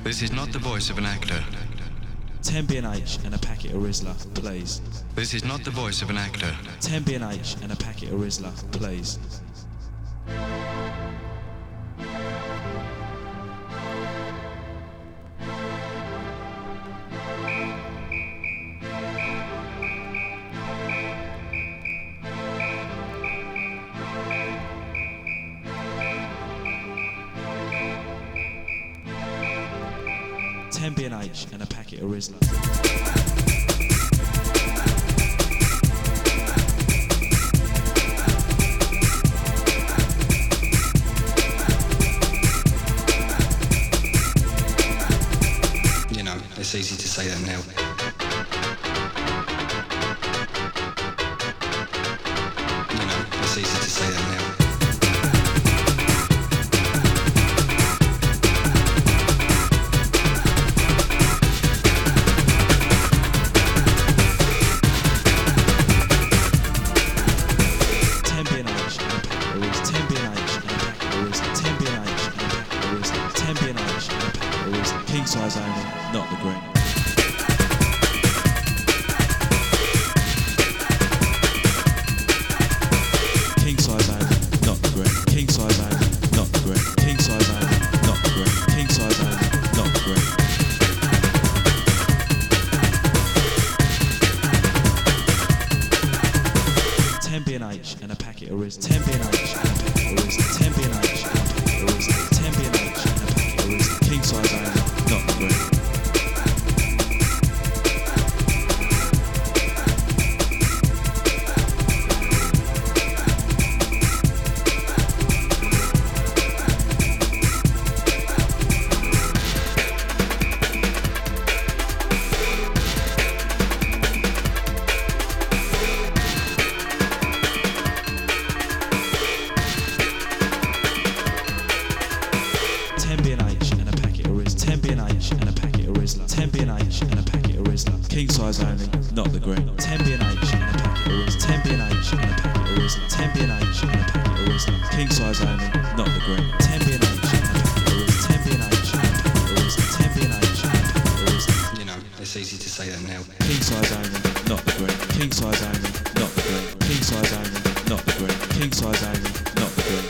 This is not the voice of an actor. 10 B&H and a packet of Rizla, please. This is not the voice of an actor. 10 B&H and a packet of Rizla, please. B&H and a packet of Rizla. You know, it's easy to say that now. You know, it's easy to say that now. 10 B&H and a packet of Rizla. King size only, not the green. King size only, not the green. King size only, not the green. King size only, not the green. King size only, not the green. B&H and a packet of Rizla. 10 B&H and a packet of Rizla. 10 B&H and a packet of Rizla. 10 B&H and a packet of Rizla. King size only, not the green. B&H and a packet of Rizla. 10 B&H and a packet of Rizla. 10 B&H and a packet of Rizla. King size only, not the green. 10 B&H and a packet of Rizla. 10 B&H and a packet of Rizla. 10 B&H and a packet of Rizla. King size only, not the green. 10 B&H and a packet of Rizla. 10 B&H and a packet of Rizla. 10 B&H and a packet of Rizla. You know, it's easy to say that now. King size only, not the green. King size only, not the green. King size only, not the green. King size only, not the green.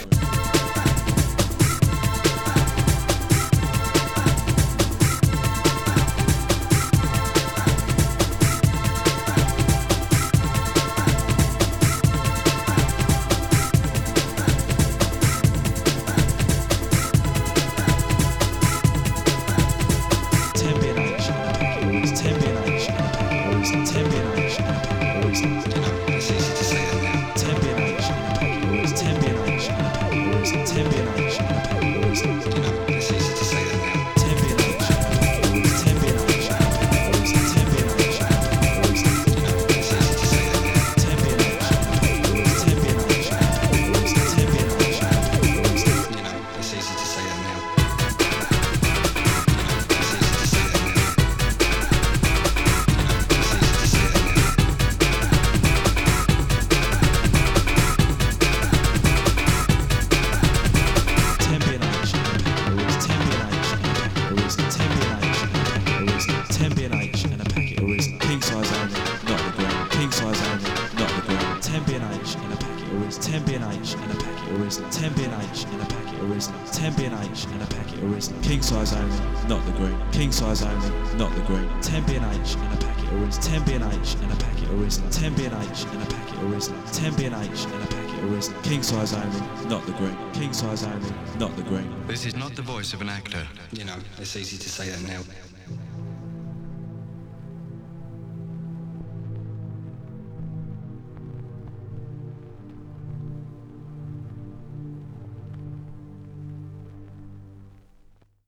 King size only, not the green. King size only, not the green. 10 B&H and a packet of Rizla. 10 B&H and a packet of Rizla. 10 B&H and a packet of Rizla. 10 B&H and a packet of Rizla. King size only, not the green. King size only, not the green. This is not the voice of an actor. You know, it's easy to say that now.